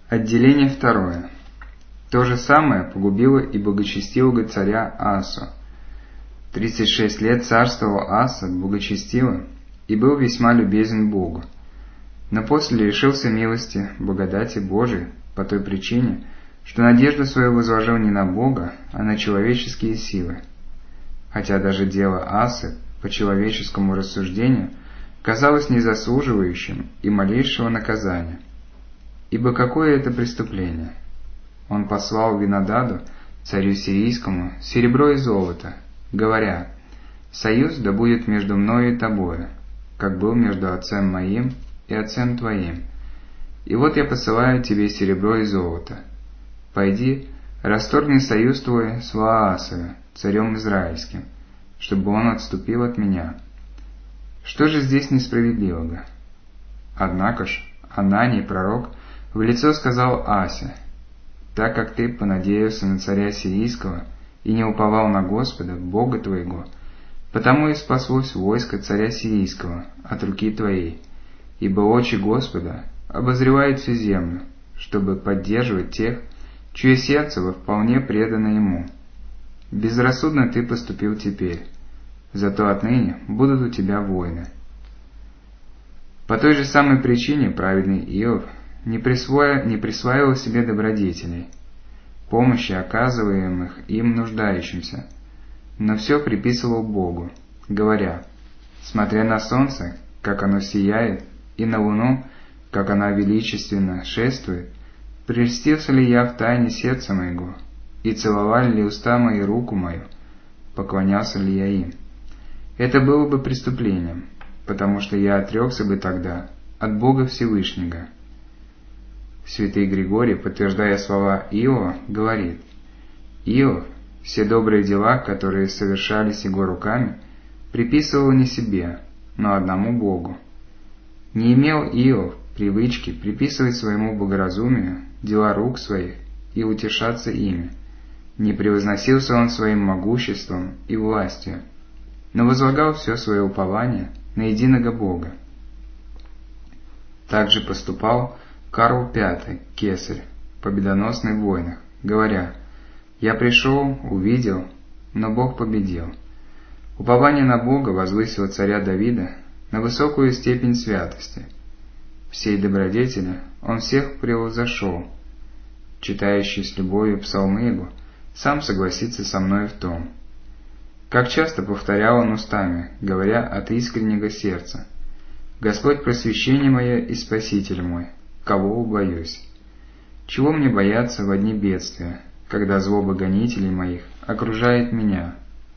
Отделение второе. То же самое погубило и благочестивого царя Асу. 36 лет царствовал Аса благочестиво и был весьма любезен Богу. Но после лишился милости, благодати Божией по той причине, что надежду свою возложил не на Бога, а на человеческие силы. Хотя даже дело Асы, по человеческому рассуждению, казалось незаслуживающим и малейшего наказания. Ибо какое это преступление? Он послал Винодаду, царю сирийскому, серебро и золото, говоря: «Союз да будет между мною и тобою, как был между отцем моим и отцем твоим. И вот я посылаю тебе серебро и золото. Пойди, расторгни союз твой с Ваасою, царем израильским, чтобы он отступил от меня». Что же здесь несправедливого? Однако ж Ананий, пророк, в лицо сказал Асе: «Так как ты понадеялся на царя сирийского и не уповал на Господа, Бога твоего, потому и спаслось войско царя сирийского от руки твоей, ибо очи Господа обозревают всю землю, чтобы поддерживать тех, чье сердце во вполне предано ему. Безрассудно ты поступил теперь, зато отныне будут у тебя войны». По той же самой причине праведный Иов не присваивал себе добродетелей, помощи, оказываемых им нуждающимся, но все приписывал Богу, говоря: «Смотря на солнце, как оно сияет, и на луну, как она величественно шествует, прельстился ли я в тайне сердца моего, и целовали ли уста мои руку мою, поклонялся ли я им? Это было бы преступлением, потому что я отрекся бы тогда от Бога Всевышнего». Святый Григорий, подтверждая слова Иова, говорит: «Иов все добрые дела, которые совершались его руками, приписывал не себе, но одному Богу. Не имел Иов привычки приписывать своему благоразумию дела рук своих и утешаться ими. Не превозносился он своим могуществом и властью, но возлагал все свое упование на единого Бога». Также поступал Карл V, кесарь, победоносный в войнах, говоря: «Я пришел, увидел, но Бог победил». Упование на Бога возвысило царя Давида на высокую степень святости. Всей добродетели он всех превозошел. Читающий с любовью псалмы его сам согласится со мной в том. Как часто повторял он устами, говоря от искреннего сердца: «Господь просвещение мое и Спаситель мой, кого убоюсь? Чего мне бояться во дни бедствия, когда злоба гонителей моих окружает меня?»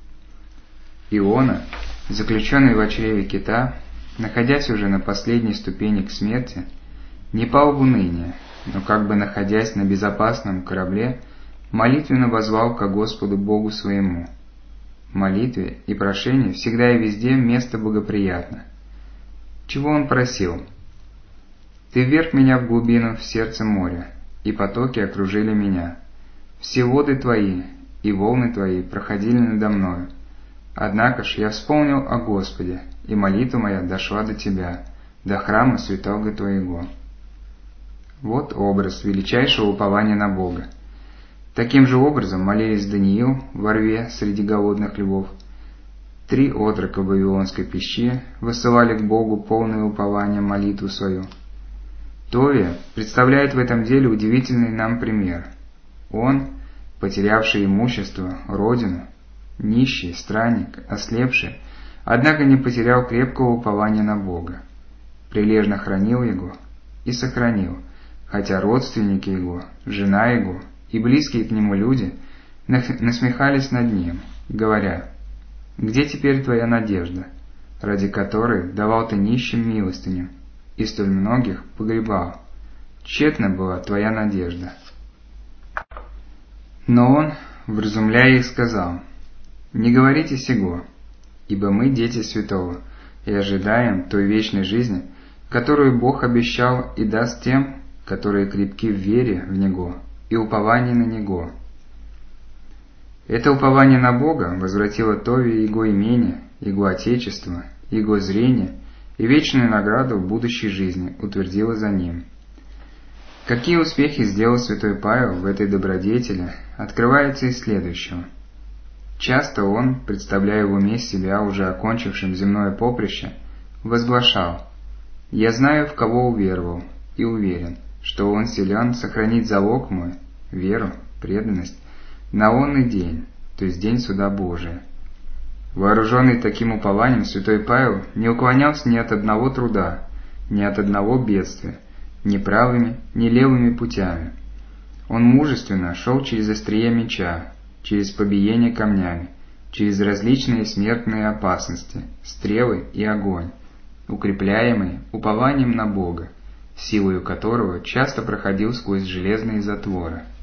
Иона, заключенный в чреве кита, находясь уже на последней ступени к смерти, не пал в уныние, но как бы находясь на безопасном корабле, молитвенно воззвал ко Господу Богу своему. Молитве и прошению всегда и везде место благоприятно. Чего он просил? «Ты вверг меня в глубину в сердце моря, и потоки окружили меня. Все воды твои и волны твои проходили надо мною. Однако ж я вспомнил о Господе, и молитва моя дошла до тебя, до храма святого твоего». Вот образ величайшего упования на Бога. Таким же образом молились Даниил во рве среди голодных львов. 3 отрока в Вавилонской пещере высылали к Богу полное упование молитву свою. Товия представляет в этом деле удивительный нам пример. Он, потерявший имущество, родину, нищий, странник, ослепший, однако не потерял крепкого упования на Бога. Прилежно хранил его и сохранил, хотя родственники его, жена его и близкие к нему люди насмехались над ним, говоря: «Где теперь твоя надежда, ради которой давал ты нищим милостыню и столь многих погребал? Тщетна была твоя надежда». Но он, вразумляя их, сказал: «Не говорите сего, ибо мы дети святого и ожидаем той вечной жизни, которую Бог обещал и даст тем, которые крепки в вере в Него и уповании на Него». Это упование на Бога возвратило Тове его имение, его отечество, его зрение и вечную награду в будущей жизни утвердило за ним. Какие успехи сделал святой Павел в этой добродетели, открывается из следующего. Часто он, представляя в уме себя уже окончившим земное поприще, возглашал: «Я знаю, в кого уверовал, и уверен, что он силен сохранить залог мой, веру, преданность, на онный день, то есть день суда Божия». Вооруженный таким упованием, святой Павел не уклонялся ни от одного труда, ни от одного бедствия, ни правыми, ни левыми путями. Он мужественно шел через острие меча, через побиение камнями, через различные смертные опасности, стрелы и огонь, укрепляемый упованием на Бога, силою которого часто проходил сквозь железные затворы.